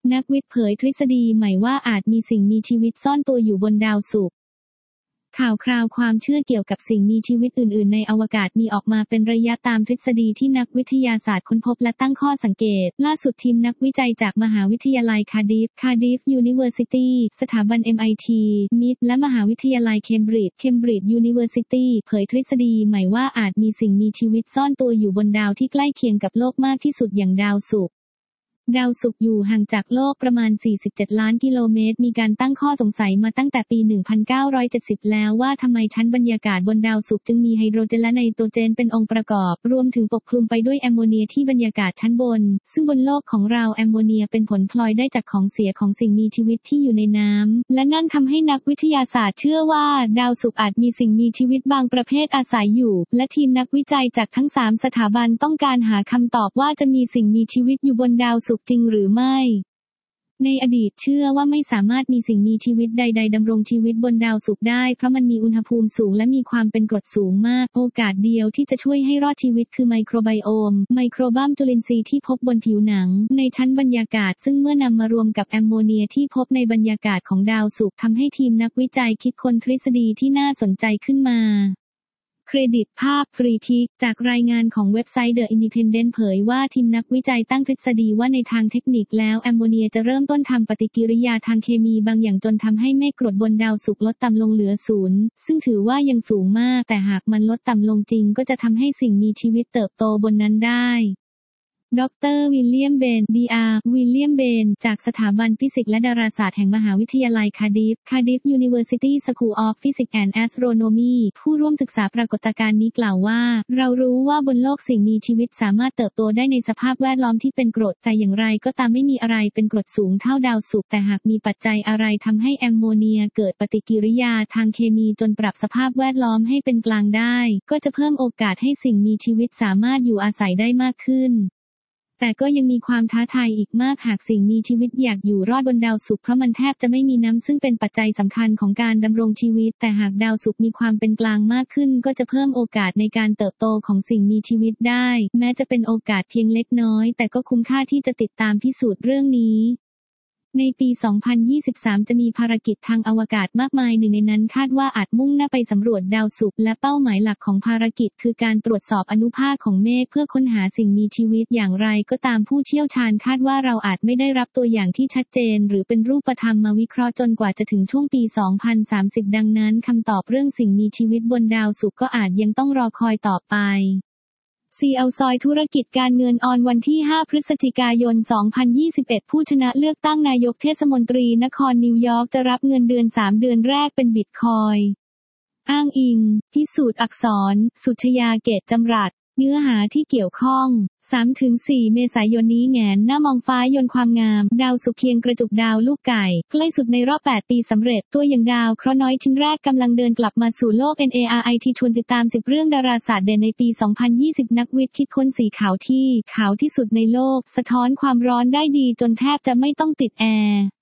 นักวิทย์เผยทฤษฎีใหม่ว่าอาจมีสิ่งมีชีวิตซ่อนตัวอยู่บนดาวศุกร์ข่าวคราวความเชื่อเกี่ยวกับสิ่งมีชีวิตอื่นๆในอวกาศมีออกมาเป็นระยะตามทฤษฎีที่นักวิทยาศาสตร์ค้นพบและตั้งข้อสังเกตล่าสุดทีมนักวิจัยจากมหาวิทยาลัยคาร์ดิฟ University สถาบัน MIT มิดและมหาวิทยาลัยเคมบริดจ์ University เผยทฤษฎีใหม่ว่าอาจมีสิ่งมีชีวิตซ่อนตัวอยู่บนดาวที่ใกล้เคียงกับโลกมากที่สุดอย่างดาวศุกร์ดาวศุกร์อยู่ห่างจากโลกประมาณ47ล้านกิโลเมตรมีการตั้งข้อสงสัยมาตั้งแต่ปี1970แล้วว่าทำไมชั้นบรรยากาศบนดาวศุกร์จึงมีไฮโดรเจนและไนโตรเจนเป็นองค์ประกอบรวมถึงปกคลุมไปด้วยแอมโมเนียที่บรรยากาศชั้นบนซึ่งบนโลกของเราแอมโมเนียเป็นผลพลอยได้จากของเสียของสิ่งมีชีวิตที่อยู่ในน้ำและนั่นทำให้นักวิทยาศาสตร์เชื่อว่าดาวศุกร์อาจมีสิ่งมีชีวิตบางประเภทอาศัยอยู่และทีมนักวิจัยจากทั้ง3สถาบันต้องการหาคำตอบว่าจะมีสิ่งมีชีวิตอยู่บนดาวศุกร์จริงหรือไม่ในอดีตเชื่อว่าไม่สามารถมีสิ่งมีชีวิตใดๆดำรงชีวิตบนดาวศุกร์ได้เพราะมันมีอุณหภูมิสูงและมีความเป็นกรดสูงมากโอกาสเดียวที่จะช่วยให้รอดชีวิตคือไมโครไบโอมไมโครบัมจุลินทรีย์ที่พบบนผิวหนังในชั้นบรรยากาศซึ่งเมื่อนำมารวมกับแอมโมเนียที่พบในบรรยากาศของดาวศุกร์ทำให้ทีมนักวิจัยคิดค้นทฤษฎีที่น่าสนใจขึ้นมาเครดิตภาพฟรีพิกจากรายงานของเว็บไซต์ The Independent เผยว่าทีมนักวิจัยตั้งทฤษฎีว่าในทางเทคนิคแล้วแอมโมเนียจะเริ่มต้นทำปฏิกิริยาทางเคมีบางอย่างจนทำให้เมฆกรดบนดาวศุกร์ลดต่ำลงเหลือศูนย์ซึ่งถือว่ายังสูงมากแต่หากมันลดต่ำลงจริงก็จะทำให้สิ่งมีชีวิตเติบโตบนนั้นได้ดร.วิลเลียมเบน ดร.วิลเลียมเบนจากสถาบันฟิสิกส์และดาราศาสตร์แห่งมหาวิทยาลัยคาร์ดิฟ University School of Physics and Astronomy ผู้ร่วมศึกษาปรากฏการณ์นี้กล่าวว่าเรารู้ว่าบนโลกสิ่งมีชีวิตสามารถเติบโตได้ในสภาพแวดล้อมที่เป็นกรดแต่อย่างไรก็ตามไม่มีอะไรเป็นกรดสูงเท่าดาวศุกร์แต่หากมีปัจจัยอะไรทำให้แอมโมเนียเกิดปฏิกิริยาทางเคมีจนปรับสภาพแวดล้อมให้เป็นกลางได้ก็จะเพิ่มโอกาสให้สิ่งมีชีวิตสามารถอยู่อาศัยได้มากขึ้นแต่ก็ยังมีความท้าทายอีกมากหากสิ่งมีชีวิตอยากอยู่รอดบนดาวศุกร์เพราะมันแทบจะไม่มีน้ำซึ่งเป็นปัจจัยสำคัญของการดำรงชีวิตแต่หากดาวศุกร์มีความเป็นกลางมากขึ้นก็จะเพิ่มโอกาสในการเติบโตของสิ่งมีชีวิตได้แม้จะเป็นโอกาสเพียงเล็กน้อยแต่ก็คุ้มค่าที่จะติดตามพิสูจน์เรื่องนี้ในปี 2023 จะมีภารกิจทางอวกาศมากมายหนึ่งในนั้นคาดว่าอาจมุ่งหน้าไปสำรวจดาวศุกร์และเป้าหมายหลักของภารกิจคือการตรวจสอบอนุภาคของเมฆเพื่อค้นหาสิ่งมีชีวิตอย่างไรก็ตามผู้เชี่ยวชาญคาดว่าเราอาจไม่ได้รับตัวอย่างที่ชัดเจนหรือเป็นรูปธรรมมาวิเคราะห์จนกว่าจะถึงช่วงปี 2030 ดังนั้นคำตอบเรื่องสิ่งมีชีวิตบนดาวศุกร์ก็อาจยังต้องรอคอยต่อไปCL ซอยธุรกิจการเงินออนวันที่ 5 พฤศจิกายน 2021 ผู้ชนะเลือกตั้งนายกเทศมนตรีนครนิวยอร์กจะรับเงินเดือน3 เดือนแรกเป็นบิตคอยน์อ้างอิงพิสูจน์อักษรสุชยาเกตจำรัดเนื้อหาที่เกี่ยวข้อง 3-4 เมษายนนี้แงนหน้ามองฟ้ายนความงามดาวศุกร์เคียงกระจุกดาวลูกไก่ใกล้สุดในรอบ8ปีสำเร็จตัวอย่างดาวเคราะห์น้อยชิ้นแรกกำลังเดินกลับมาสู่โลก NARIT ชวนติดตาม10เรื่องดาราศาสตร์เด่นในปี 2020 นักวิทย์คิดค้นสีขาวที่ขาวที่สุดในโลกสะท้อนความร้อนได้ดีจนแทบจะไม่ต้องติดแอร์